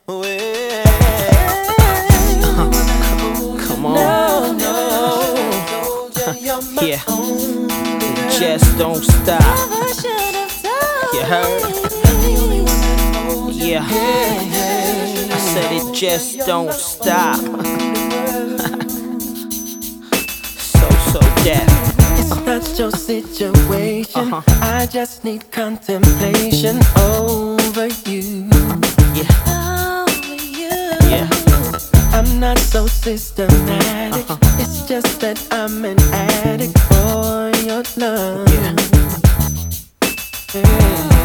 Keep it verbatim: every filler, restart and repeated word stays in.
Well, come on. No, no. Yeah. Just don't stop. You heard? Yeah. I said it just don't stop. So, so deaf. It's not your situation. Uh-huh. I just need contemplation over you. Yeah. Yeah. I'm not so systematic. Uh-huh. It's just that I'm an addict for your love. Yeah. Yeah.